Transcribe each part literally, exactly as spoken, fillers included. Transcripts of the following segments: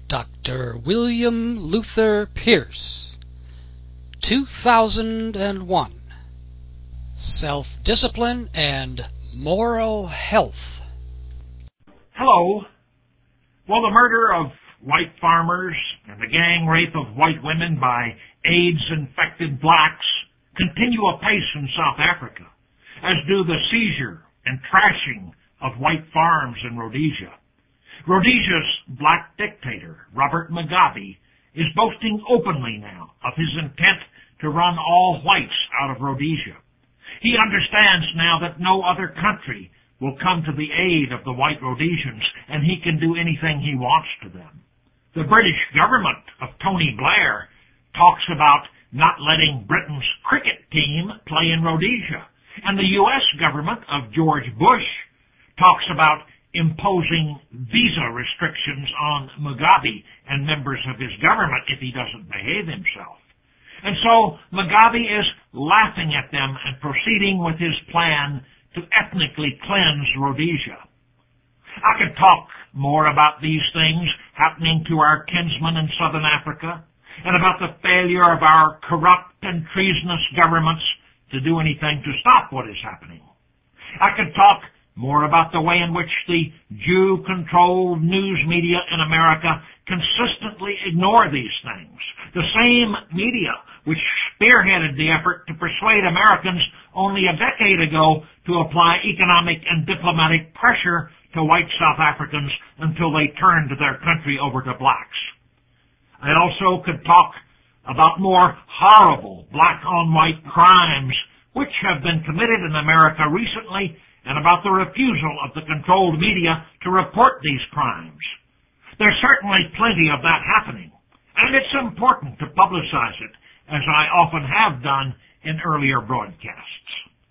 Doctor William Luther Pierce, two thousand one. Self-Discipline and Moral Health. Hello. Will the murder of white farmers and the gang rape of white women by AIDS-infected blacks continue apace in South Africa, as do the seizure and trashing of white farms in Rhodesia? Rhodesia's black dictator, Robert Mugabe, is boasting openly now of his intent to run all whites out of Rhodesia. He understands now that no other country will come to the aid of the white Rhodesians, and he can do anything he wants to them. The British government of Tony Blair talks about not letting Britain's cricket team play in Rhodesia, and the U S government of George Bush talks about imposing visa restrictions on Mugabe and members of his government if he doesn't behave himself. And so Mugabe is laughing at them and proceeding with his plan to ethnically cleanse Rhodesia. I could talk more about these things happening to our kinsmen in Southern Africa and about the failure of our corrupt and treasonous governments to do anything to stop what is happening. I could talk more about the way in which the Jew-controlled news media in America consistently ignore these things. The same media which spearheaded the effort to persuade Americans only a decade ago to apply economic and diplomatic pressure to white South Africans until they turned their country over to blacks. I also could talk about more horrible black-on-white crimes which have been committed in America recently, and about the refusal of the controlled media to report these crimes. There's certainly plenty of that happening, and it's important to publicize it, as I often have done in earlier broadcasts.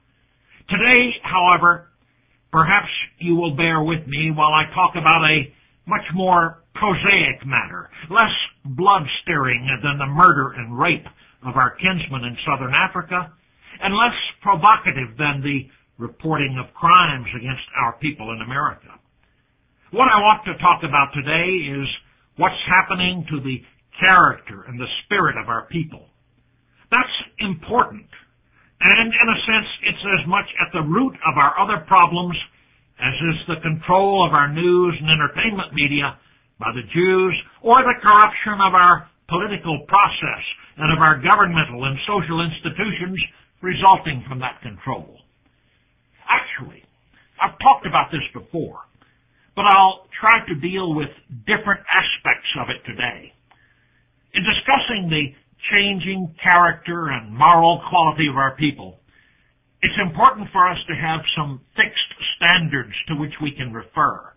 Today, however, perhaps you will bear with me while I talk about a much more prosaic matter, less blood-stirring than the murder and rape of our kinsmen in Southern Africa, and less provocative than the reporting of crimes against our people in America. What I want to talk about today is what's happening to the character and the spirit of our people. That's important, and in a sense, it's as much at the root of our other problems as is the control of our news and entertainment media by the Jews or the corruption of our political process and of our governmental and social institutions resulting from that control. Actually, I've talked about this before, but I'll try to deal with different aspects of it today. In discussing the changing character and moral quality of our people, it's important for us to have some fixed standards to which we can refer.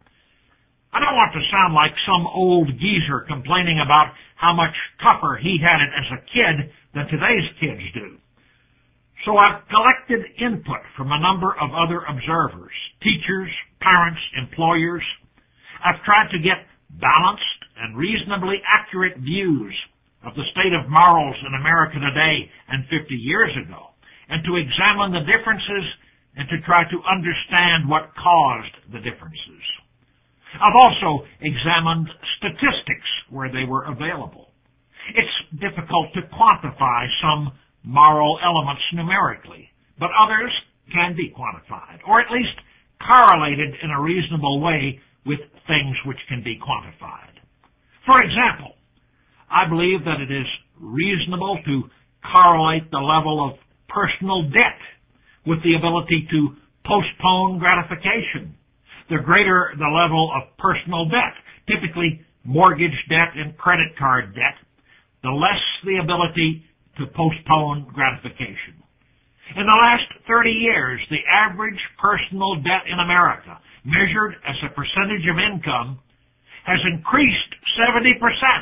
I don't want to sound like some old geezer complaining about how much tougher he had it as a kid than today's kids do. So I've collected input from a number of other observers, teachers, parents, employers. I've tried to get balanced and reasonably accurate views of the state of morals in America today and fifty years ago, and to examine the differences and to try to understand what caused the differences. I've also examined statistics where they were available. It's difficult to quantify some moral elements numerically, but others can be quantified, or at least correlated in a reasonable way with things which can be quantified. For example, I believe that it is reasonable to correlate the level of personal debt with the ability to postpone gratification. The greater the level of personal debt, typically mortgage debt and credit card debt, the less the ability to postpone gratification. In the last thirty years, the average personal debt in America, measured as a percentage of income, has increased seventy percent.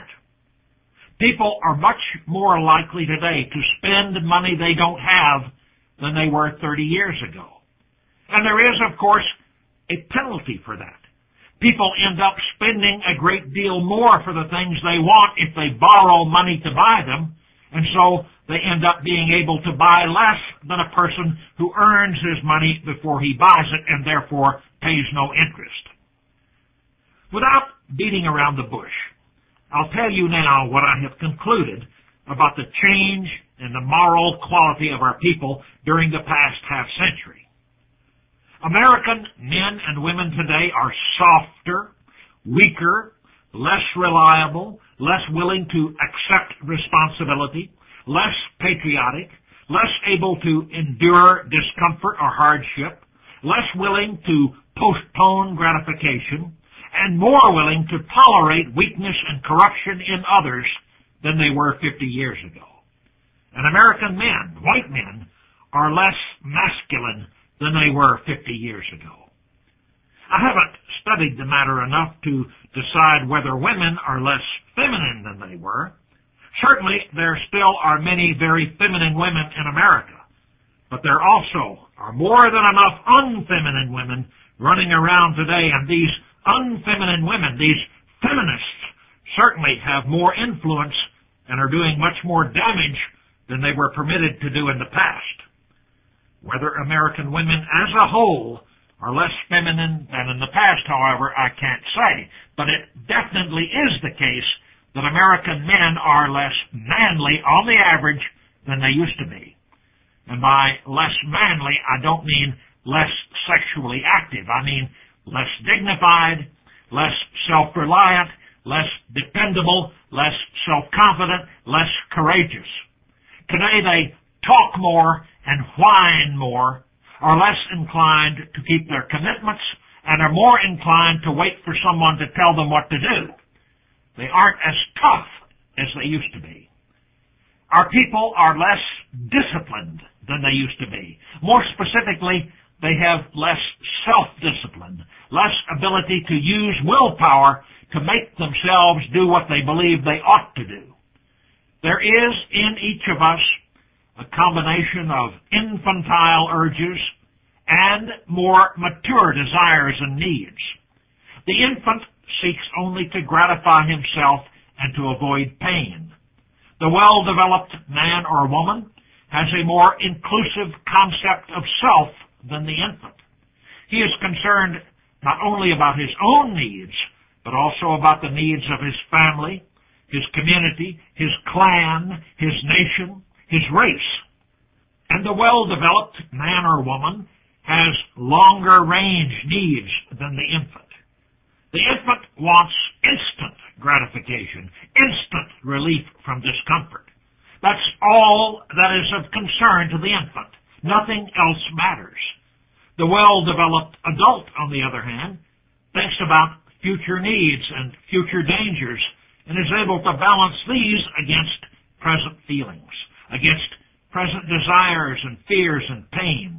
People are much more likely today to spend money they don't have than they were thirty years ago. And there is, of course, a penalty for that. People end up spending a great deal more for the things they want if they borrow money to buy them, and so they end up being able to buy less than a person who earns his money before he buys it and therefore pays no interest. Without beating around the bush, I'll tell you now what I have concluded about the change in the moral quality of our people during the past half century. American men and women today are softer, weaker, less reliable, less willing to accept responsibility, less patriotic, less able to endure discomfort or hardship, less willing to postpone gratification, and more willing to tolerate weakness and corruption in others than they were fifty years ago. And American men, white men, are less masculine than they were fifty years ago. I haven't studied the matter enough to decide whether women are less feminine than they were. Certainly, there still are many very feminine women in America, but there also are more than enough unfeminine women running around today, and these unfeminine women, these feminists, certainly have more influence and are doing much more damage than they were permitted to do in the past. Whether American women as a whole are less feminine than in the past, however, I can't say, but it definitely is the case that American men are less manly on the average than they used to be. And by less manly, I don't mean less sexually active. I mean less dignified, less self-reliant, less dependable, less self-confident, less courageous. Today they talk more and whine more, are less inclined to keep their commitments, and are more inclined to wait for someone to tell them what to do. They aren't as tough as they used to be. Our people are less disciplined than they used to be. More specifically, they have less self-discipline, less ability to use willpower to make themselves do what they believe they ought to do. There is in each of us a combination of infantile urges and more mature desires and needs. The infant seeks only to gratify himself and to avoid pain. The well-developed man or woman has a more inclusive concept of self than the infant. He is concerned not only about his own needs, but also about the needs of his family, his community, his clan, his nation, his race. And the well-developed man or woman has longer range needs than the infant. The infant wants instant gratification, instant relief from discomfort. That's all that is of concern to the infant. Nothing else matters. The well-developed adult, on the other hand, thinks about future needs and future dangers and is able to balance these against present feelings, against present desires and fears and pain.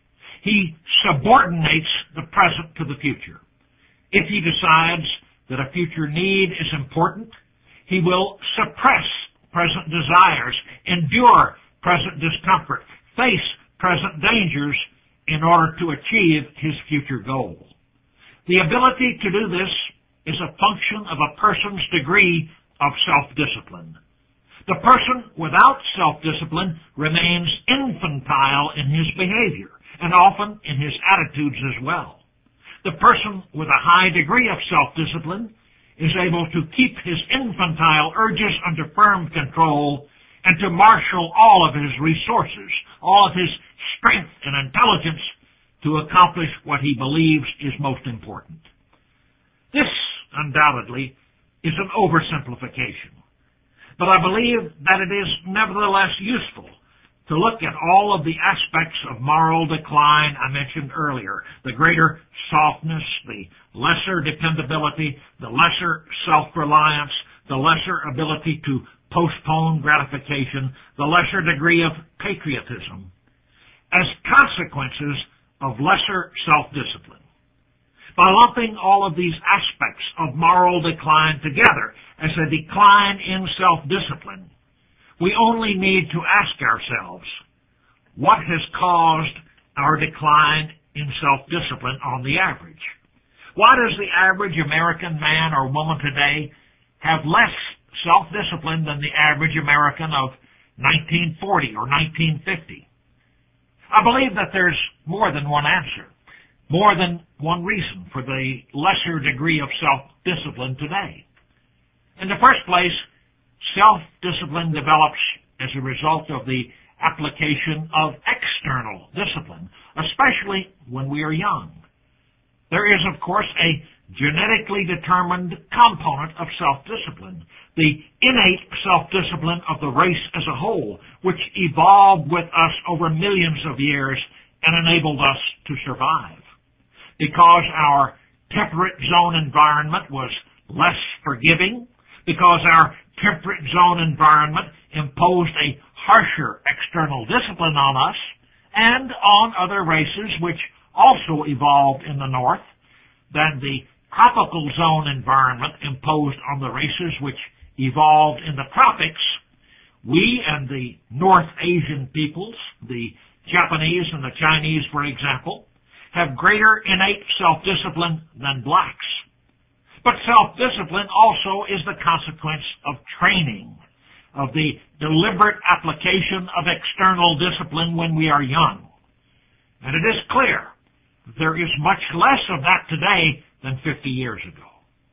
He subordinates the present to the future. If he decides that a future need is important, he will suppress present desires, endure present discomfort, face present dangers in order to achieve his future goal. The ability to do this is a function of a person's degree of self-discipline. The person without self-discipline remains infantile in his behavior and often in his attitudes as well. The person with a high degree of self-discipline is able to keep his infantile urges under firm control and to marshal all of his resources, all of his strength and intelligence to accomplish what he believes is most important. This, undoubtedly, is an oversimplification, but I believe that it is nevertheless useful to look at all of the aspects of moral decline I mentioned earlier, the greater softness, the lesser dependability, the lesser self-reliance, the lesser ability to postpone gratification, the lesser degree of patriotism, as consequences of lesser self-discipline. By lumping all of these aspects of moral decline together as a decline in self-discipline, we only need to ask ourselves, what has caused our decline in self-discipline on the average? Why does the average American man or woman today have less self-discipline than the average American of nineteen forty or nineteen fifty? I believe that there's more than one answer, more than one reason for the lesser degree of self-discipline today. In the first place, self-discipline develops as a result of the application of external discipline, especially when we are young. There is, of course, a genetically determined component of self-discipline, the innate self-discipline of the race as a whole, which evolved with us over millions of years and enabled us to survive. Because our temperate zone environment was less forgiving, because our temperate zone environment imposed a harsher external discipline on us and on other races which also evolved in the north than the tropical zone environment imposed on the races which evolved in the tropics, we and the North Asian peoples, the Japanese and the Chinese, for example, have greater innate self-discipline than blacks. But self-discipline also is the consequence of training, of the deliberate application of external discipline when we are young. And it is clear that there is much less of that today than fifty years ago.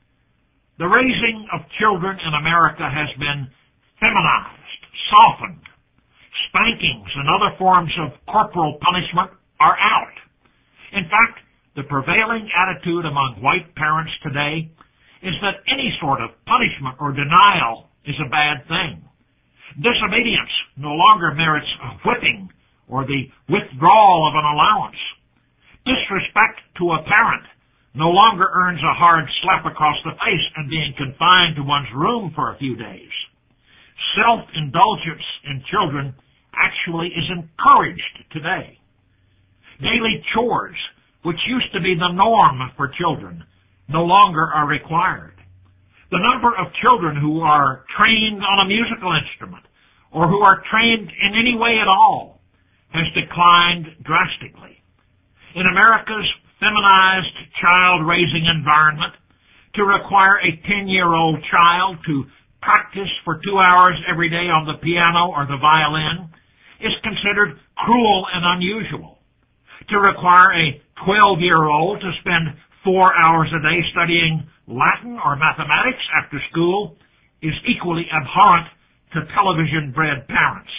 The raising of children in America has been feminized, softened. Spankings and other forms of corporal punishment are out. In fact, the prevailing attitude among white parents today is that any sort of punishment or denial is a bad thing. Disobedience no longer merits a whipping or the withdrawal of an allowance. Disrespect to a parent no longer earns a hard slap across the face and being confined to one's room for a few days. Self-indulgence in children actually is encouraged today. Daily chores, which used to be the norm for children, no longer are required. The number of children who are trained on a musical instrument or who are trained in any way at all has declined drastically. In America's feminized child-raising environment, to require a ten-year-old child to practice for two hours every day on the piano or the violin is considered cruel and unusual. To require a twelve-year-old to spend four hours a day studying Latin or mathematics after school is equally abhorrent to television-bred parents.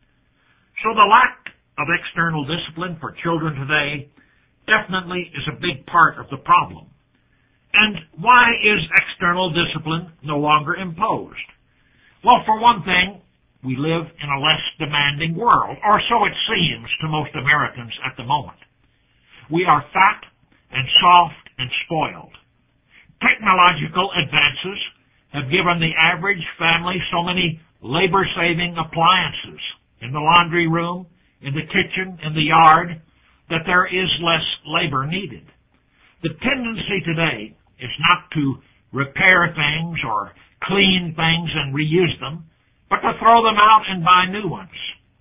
So the lack of external discipline for children today definitely is a big part of the problem. And why is external discipline no longer imposed? Well, for one thing, we live in a less demanding world, or so it seems to most Americans at the moment. We are fat and soft and spoiled. Technological advances have given the average family so many labor-saving appliances in the laundry room, in the kitchen, in the yard, that there is less labor needed. The tendency today is not to repair things or clean things and reuse them, but to throw them out and buy new ones.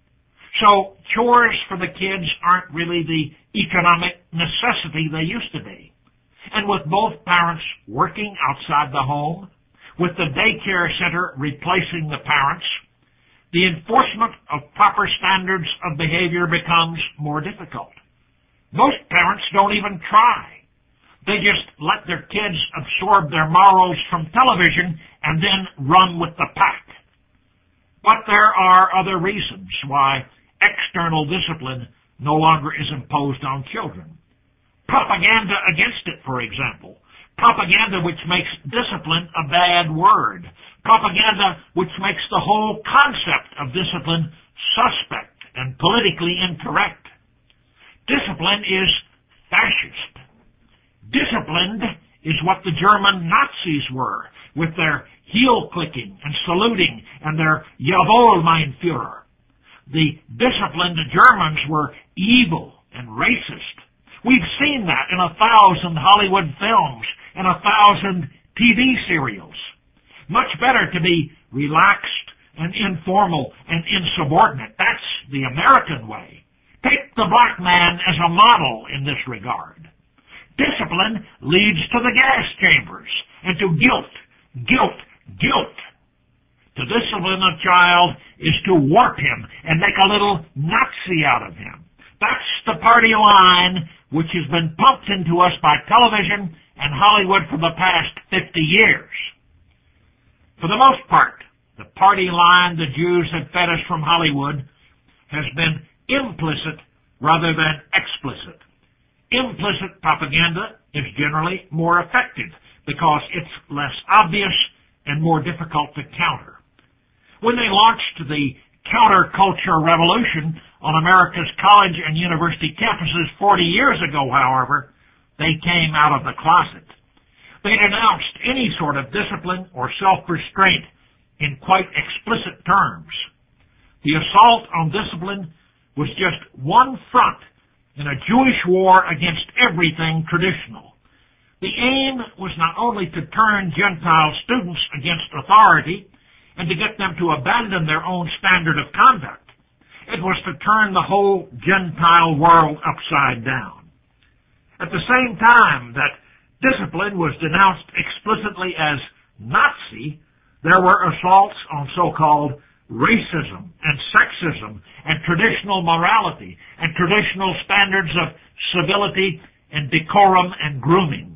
So chores for the kids aren't really the economic necessity they used to be. And with both parents working outside the home, with the daycare center replacing the parents, the enforcement of proper standards of behavior becomes more difficult. Most parents don't even try. They just let their kids absorb their morals from television and then run with the pack. But there are other reasons why external discipline no longer is imposed on children. Propaganda against it, for example. Propaganda which makes discipline a bad word. Propaganda which makes the whole concept of discipline suspect and politically incorrect. Discipline is fascist. Disciplined is what the German Nazis were, with their heel-clicking and saluting and their Jawohl, mein Führer. The disciplined Germans were evil and racist. We've seen that in a thousand Hollywood films and a thousand T V serials. Much better to be relaxed and informal and insubordinate. That's the American way. Take the black man as a model in this regard. Discipline leads to the gas chambers and to guilt, guilt, guilt. To discipline a child is to warp him and make a little Nazi out of him. That's the party line which has been pumped into us by television and Hollywood for the past fifty years. For the most part, the party line the Jews had fed us from Hollywood has been implicit rather than explicit. Implicit propaganda is generally more effective because it's less obvious and more difficult to counter. When they launched the counterculture revolution on America's college and university campuses forty years ago, however, they came out of the closet. They denounced any sort of discipline or self-restraint in quite explicit terms. The assault on discipline was just one front in a Jewish war against everything traditional. The aim was not only to turn Gentile students against authority and to get them to abandon their own standard of conduct. It was to turn the whole Gentile world upside down. At the same time that discipline was denounced explicitly as Nazi, there were assaults on so-called racism and sexism and traditional morality and traditional standards of civility and decorum and grooming.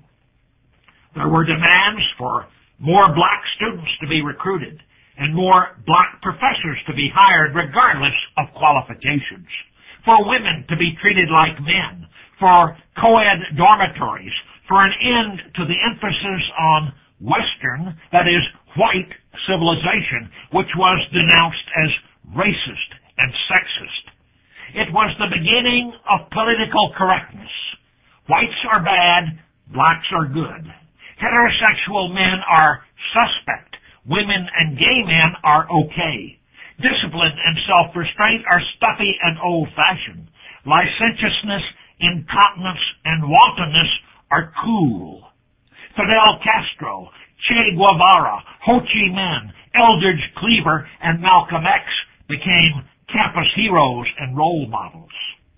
There were demands for more black students to be recruited and more black professors to be hired regardless of qualifications, for women to be treated like men, for co-ed dormitories, for an end to the emphasis on Western, that is, white civilization, which was denounced as racist and sexist. It was the beginning of political correctness. Whites are bad, blacks are good. Heterosexual men are suspect. Women and gay men are okay. Discipline and self-restraint are stuffy and old-fashioned. Licentiousness, incontinence, and wantonness are cool. Fidel Castro, Che Guevara, Ho Chi Minh, Eldridge Cleaver, and Malcolm X became campus heroes and role models.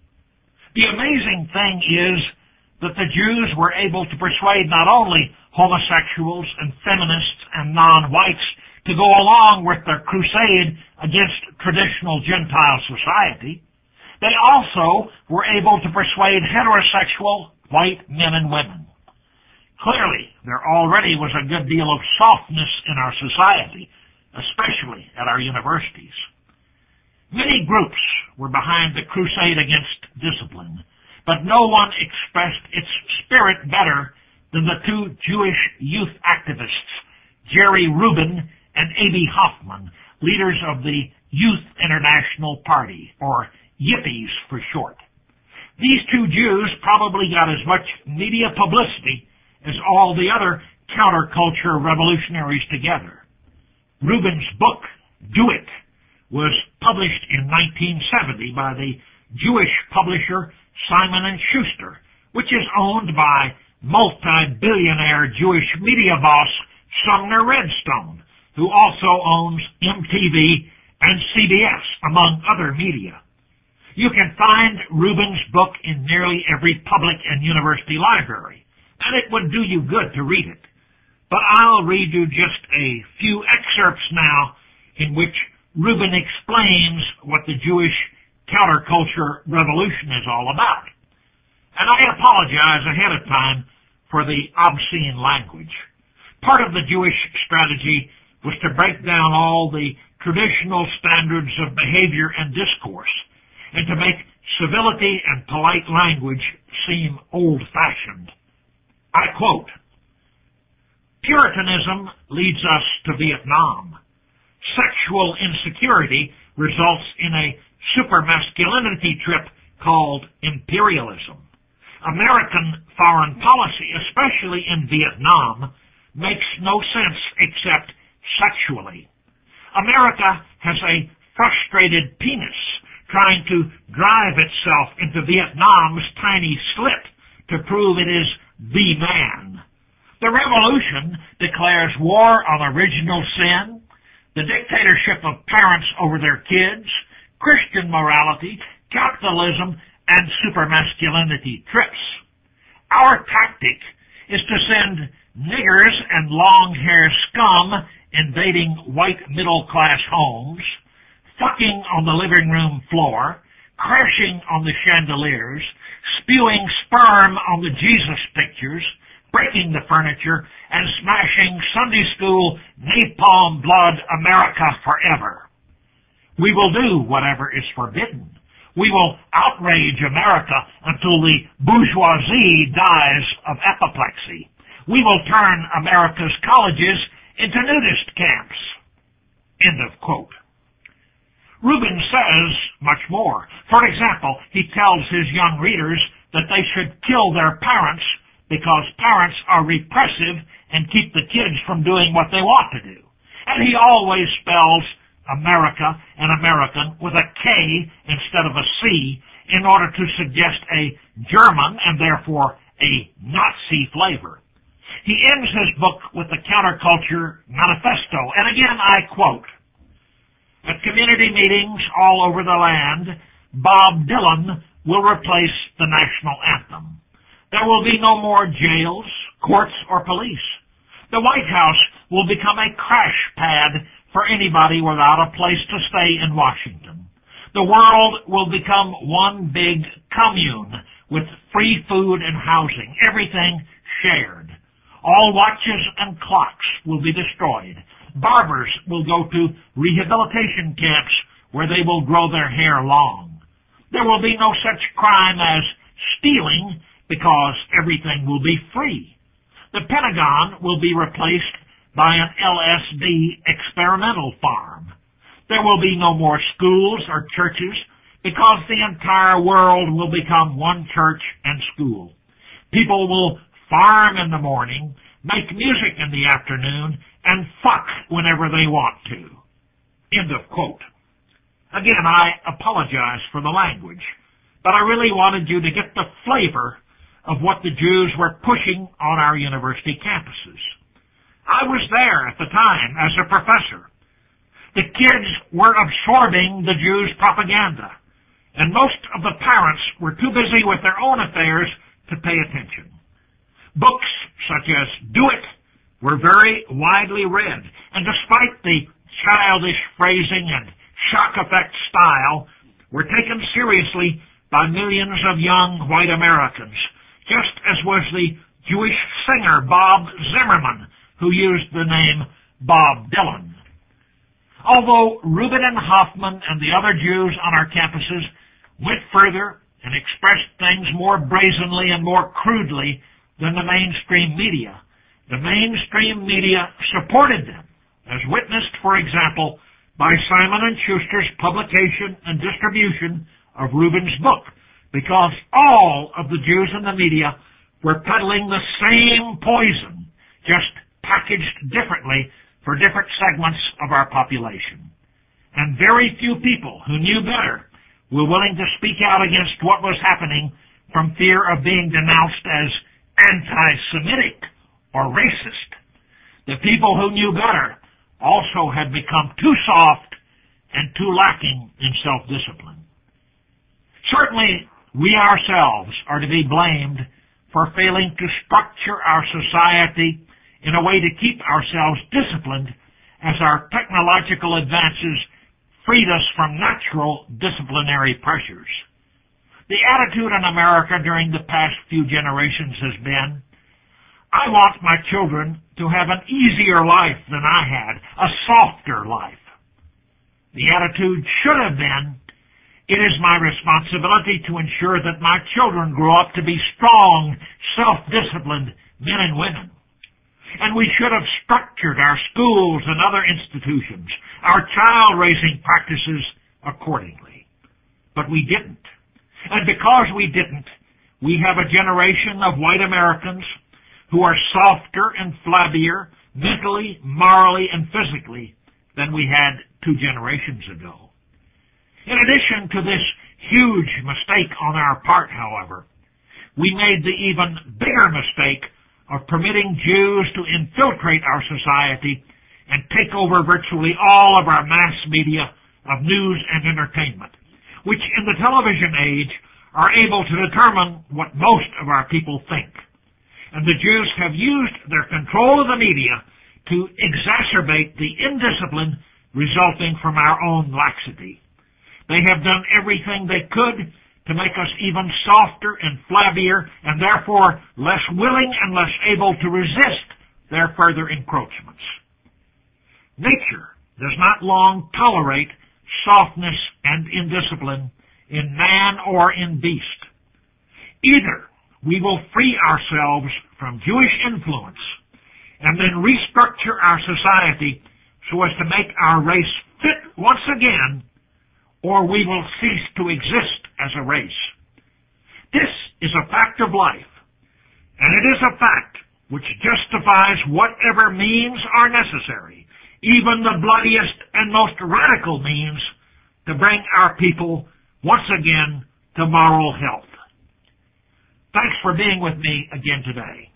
The amazing thing is that the Jews were able to persuade not only homosexuals and feminists and non-whites to go along with their crusade against traditional Gentile society, they also were able to persuade heterosexual white men and women. Clearly, there already was a good deal of softness in our society, especially at our universities. Many groups were behind the crusade against discipline, but no one expressed its spirit better than the two Jewish youth activists, Jerry Rubin and Abbie Hoffman, leaders of the Youth International Party, or Yippies for short. These two Jews probably got as much media publicity as all the other counterculture revolutionaries together. Rubin's book, Do It, was published in nineteen seventy by the Jewish publisher Simon and Schuster, which is owned by multi-billionaire Jewish media boss Sumner Redstone, who also owns M T V and C B S, among other media. You can find Rubin's book in nearly every public and university library, and it would do you good to read it. But I'll read you just a few excerpts now in which Rubin explains what the Jewish counterculture revolution is all about. And I apologize ahead of time for the obscene language. Part of the Jewish strategy was to break down all the traditional standards of behavior and discourse, and to make civility and polite language seem old-fashioned. I quote, "Puritanism leads us to Vietnam. Sexual insecurity results in a supermasculinity trip called imperialism. American foreign policy, especially in Vietnam, makes no sense except sexually. America has a frustrated penis trying to drive itself into Vietnam's tiny slit to prove it is the man. The revolution declares war on original sin, the dictatorship of parents over their kids, Christian morality, capitalism, and supermasculinity trips. Our tactic is to send niggers and long-hair scum invading white middle-class homes, fucking on the living room floor, crashing on the chandeliers, spewing sperm on the Jesus pictures, breaking the furniture, and smashing Sunday school napalm blood America forever. We will do whatever is forbidden. We will outrage America until the bourgeoisie dies of apoplexy. We will turn America's colleges into nudist camps. End of quote. Rubin says much more. For example, he tells his young readers that they should kill their parents because parents are repressive and keep the kids from doing what they want to do. And he always spells America and American with a K instead of a C in order to suggest a German and therefore a Nazi flavor. He ends his book with the Counterculture Manifesto, and again I quote, "At community meetings all over the land, Bob Dylan will replace the national anthem. There will be no more jails, courts, or police. The White House will become a crash pad for anybody without a place to stay in Washington. The world will become one big commune with free food and housing, everything shared. All watches and clocks will be destroyed. Barbers will go to rehabilitation camps where they will grow their hair long. There will be no such crime as stealing because everything will be free. The Pentagon will be replaced by an L S D experimental farm. There will be no more schools or churches because the entire world will become one church and school. People will farm in the morning, make music in the afternoon, and fuck whenever they want to." End of quote. Again, I apologize for the language, but I really wanted you to get the flavor of what the Jews were pushing on our university campuses. I was there at the time as a professor. The kids were absorbing the Jews' propaganda, and most of the parents were too busy with their own affairs to pay attention. Books such as Do It were very widely read, and despite the childish phrasing and shock effect style, were taken seriously by millions of young white Americans, just as was the Jewish singer Bob Zimmerman, who used the name Bob Dylan. Although Rubin and Hoffman and the other Jews on our campuses went further and expressed things more brazenly and more crudely than the mainstream media, the mainstream media supported them, as witnessed, for example, by Simon and Schuster's publication and distribution of Rubin's book, because all of the Jews in the media were peddling the same poison, just packaged differently for different segments of our population. And very few people who knew better were willing to speak out against what was happening from fear of being denounced as anti-Semitic or racist. The people who knew better also had become too soft and too lacking in self-discipline. Certainly, we ourselves are to be blamed for failing to structure our society in a way to keep ourselves disciplined as our technological advances freed us from natural disciplinary pressures. The attitude in America during the past few generations has been, I want my children to have an easier life than I had, a softer life. The attitude should have been, it is my responsibility to ensure that my children grow up to be strong, self-disciplined men and women. And we should have structured our schools and other institutions, our child-raising practices accordingly. But we didn't. And because we didn't, we have a generation of white Americans who are softer and flabbier, mentally, morally, and physically than we had two generations ago. In addition to this huge mistake on our part, however, we made the even bigger mistake of permitting Jews to infiltrate our society and take over virtually all of our mass media of news and entertainment, which in the television age are able to determine what most of our people think. And the Jews have used their control of the media to exacerbate the indiscipline resulting from our own laxity. They have done everything they could to make us even softer and flabbier, and therefore less willing and less able to resist their further encroachments. Nature does not long tolerate softness and indiscipline in man or in beast. Either we will free ourselves from Jewish influence and then restructure our society so as to make our race fit once again, or we will cease to exist as a race. This is a fact of life, and it is a fact which justifies whatever means are necessary, even the bloodiest and most radical means, to bring our people once again to moral health. Thanks for being with me again today.